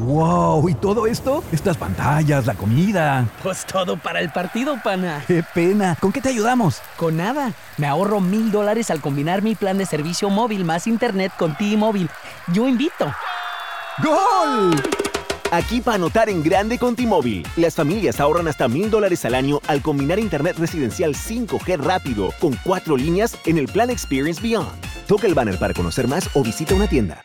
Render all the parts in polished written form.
¡Wow! ¿Y todo esto? Estas pantallas, la comida. Pues todo para el partido, pana. ¡Qué pena! ¿Con qué te ayudamos? Con nada. Me ahorro $1,000 al combinar mi plan de servicio móvil más internet con T-Mobile. Yo invito. ¡Gol! Aquí para anotar en grande con T-Mobile. Las familias ahorran hasta $1,000 al año al combinar internet residencial 5G rápido con 4 líneas en el plan Experience Beyond. Toca el banner para conocer más o visita una tienda.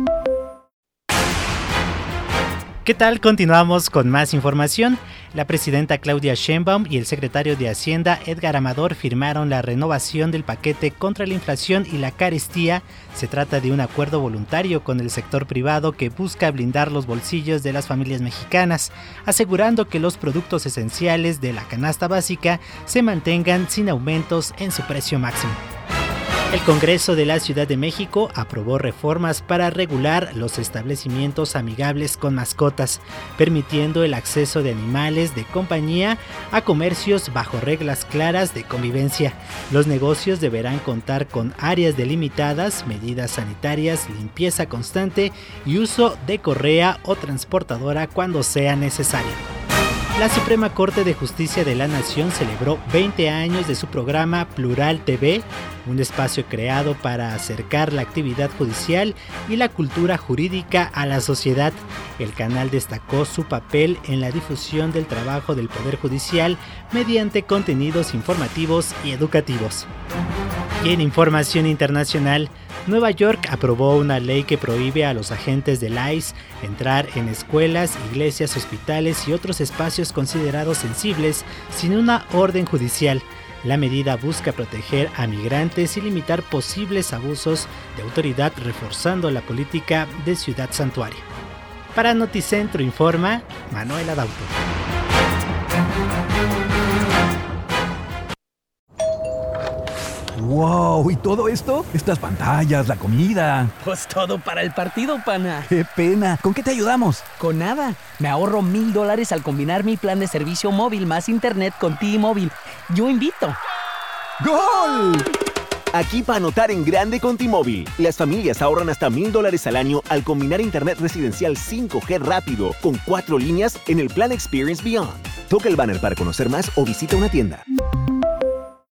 ¿Qué tal? Continuamos con más información. La presidenta Claudia Sheinbaum y el secretario de Hacienda Edgar Amador firmaron la renovación del paquete contra la inflación y la carestía. Se trata de un acuerdo voluntario con el sector privado que busca blindar los bolsillos de las familias mexicanas, asegurando que los productos esenciales de la canasta básica se mantengan sin aumentos en su precio máximo. El Congreso de la Ciudad de México aprobó reformas para regular los establecimientos amigables con mascotas, permitiendo el acceso de animales de compañía a comercios bajo reglas claras de convivencia. Los negocios deberán contar con áreas delimitadas, medidas sanitarias, limpieza constante y uso de correa o transportadora cuando sea necesario. La Suprema Corte de Justicia de la Nación celebró 20 años de su programa Plural TV, un espacio creado para acercar la actividad judicial y la cultura jurídica a la sociedad. El canal destacó su papel en la difusión del trabajo del Poder Judicial mediante contenidos informativos y educativos. Y en información internacional, Nueva York aprobó una ley que prohíbe a los agentes del ICE entrar en escuelas, iglesias, hospitales y otros espacios considerados sensibles sin una orden judicial. La medida busca proteger a migrantes y limitar posibles abusos de autoridad, reforzando la política de Ciudad Santuario. Para Noticentro informa Manuel Adauto. ¡Wow! ¿Y todo esto? Estas pantallas, la comida. Pues todo para el partido, pana. ¡Qué pena! ¿Con qué te ayudamos? Con nada. Me ahorro $1,000 al combinar mi plan de servicio móvil más internet con T-Mobile. Yo invito. ¡Gol! Aquí para anotar en grande con T-Mobile. Las familias ahorran hasta $1,000 al año al combinar internet residencial 5G rápido con 4 líneas en el plan Experience Beyond. Toca el banner para conocer más o visita una tienda.